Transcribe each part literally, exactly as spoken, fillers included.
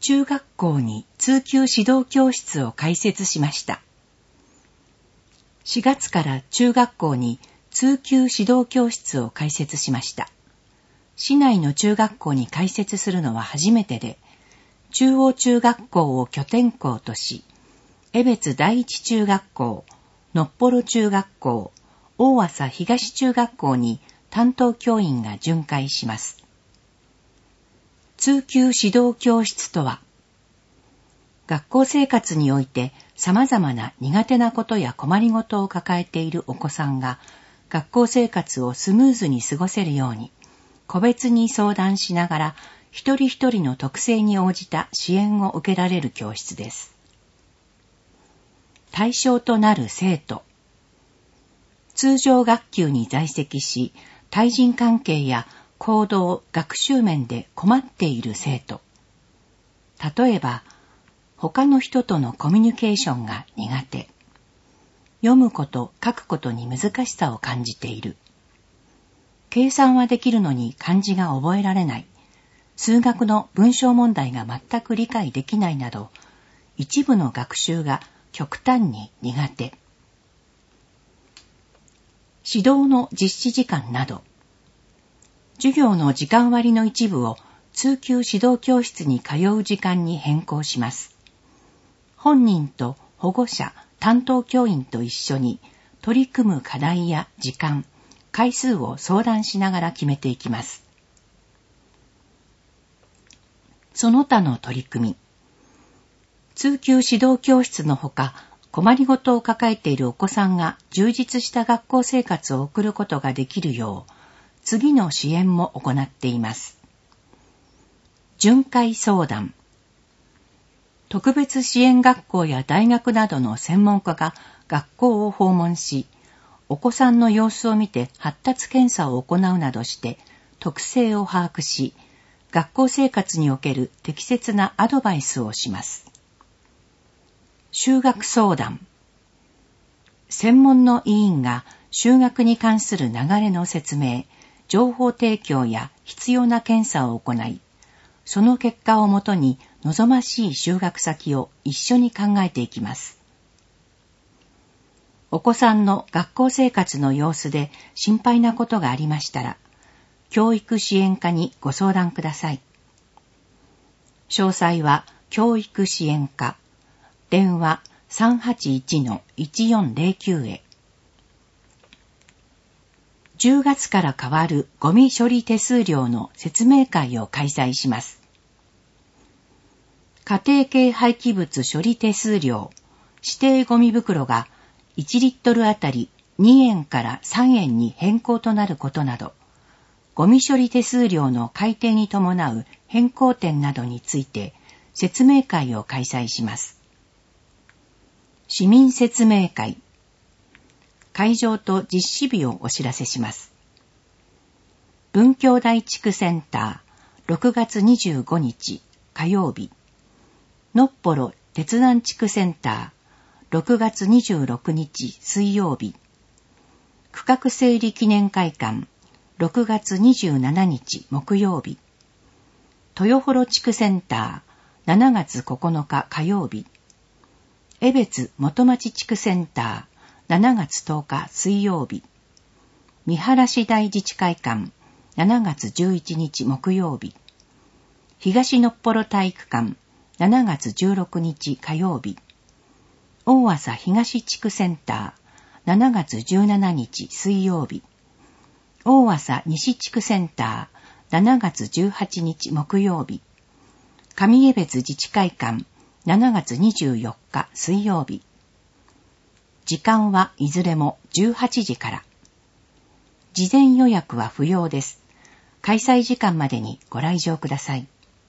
中学校に通級指導教室を開設しました。しがつから中学校に通級指導教室を開設しました。市内の中学校に開設するのは初めてで、中央中学校を拠点校とし、江別第一中学校、のっぽろ中学校、大浅東中学校に担当教員が巡回します。通級指導教室とは、学校生活において様々な苦手なことや困りごとを抱えているお子さんが学校生活をスムーズに過ごせるように、個別に相談しながら一人一人の特性に応じた支援を受けられる教室です。対象となる生徒。通常学級に在籍し、対人関係や行動、学習面で困っている生徒。例えば、他の人とのコミュニケーションが苦手。読むこと、書くことに難しさを感じている。計算はできるのに漢字が覚えられない。数学の文章問題が全く理解できないなど、一部の学習が極端に苦手。指導の実施時間など、授業の時間割の一部を通級指導教室に通う時間に変更します。本人と保護者、担当教員と一緒に取り組む課題や時間、回数を相談しながら決めていきます。その他の取り組み。通級指導教室のほか、困りごとを抱えているお子さんが充実した学校生活を送ることができるよう、次の支援も行っています。巡回相談。特別支援学校や大学などの専門家が学校を訪問し、お子さんの様子を見て発達検査を行うなどして特性を把握し、学校生活における適切なアドバイスをします。就学相談。専門の委員が就学に関する流れの説明、情報提供や必要な検査を行い、その結果をもとに望ましい就学先を一緒に考えていきます。お子さんの学校生活の様子で心配なことがありましたら、教育支援課にご相談ください。詳細は教育支援課、電話 さんはちいちのいちよんゼロきゅう へ。じゅうがつから変わるゴミ処理手数料の説明会を開催します。家庭系廃棄物処理手数料、指定ゴミ袋がいちリットルあたりにえんからさんえんに変更となることなど、ゴミ処理手数料の改定に伴う変更点などについて説明会を開催します。市民説明会。会場と実施日をお知らせします。文教台地区センター、ろくがつにじゅうごにち火曜日。のっぽろ鉄南地区センター、ろくがつにじゅうろくにち水曜日。区画整理記念会館、ろくがつにじゅうしちにち木曜日。豊幌地区センター、しちがつここのか火曜日。江別元町地区センター、しちがつとおか水曜日。見晴市大自治会館、しちがつじゅういちにち木曜日。東のっぽろ体育館、しちがつじゅうろくにち火曜日。大浅東地区センター、しちがつじゅうしちにち水曜日。大浅西地区センター、しちがつじゅうはちにち木曜日。上江別自治会館、しちがつにじゅうよっか水曜日。時間はいずれもじゅうはちじから。事前予約は不要です。開催時間までにご来場ください。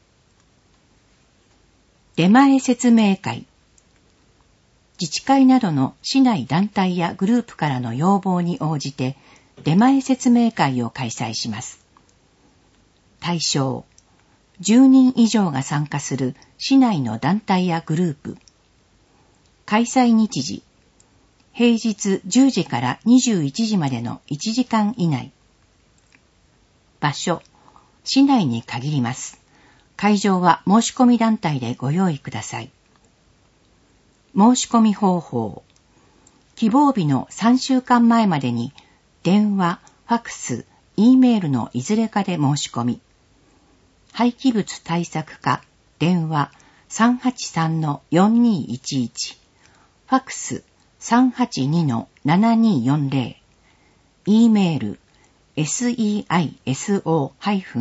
出前説明会。自治会などの市内団体やグループからの要望に応じて出前説明会を開催します。対象、じゅうにん以上が参加する市内の団体やグループ。開催日時、平日じゅうじからにじゅういちじまでのいちじかん以内。場所、市内に限ります。 会場は申し込み団体でご用意ください。申し込み方法。希望日のさんしゅうかんまえまでに電話、ファクス、E メールのいずれかで申し込み。廃棄物対策課電話 さんはちさんのよんにいちいち、ファクス さんはちにのななによんぜろ、E メール セイソ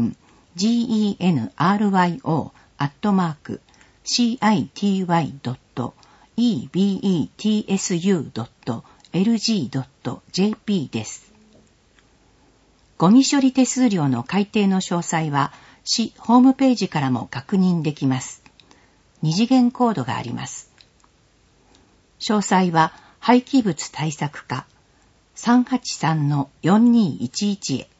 -genryo アットマーク シーアイティーワイ ドット イービーイーティーエスユー ドット エルジー ドット ジェーピー です。ゴミ処理手数料の改定の詳細は市ホームページからも確認できます。二次元コードがあります。詳細は廃棄物対策課 さんはちさんのよんにいちいち へ。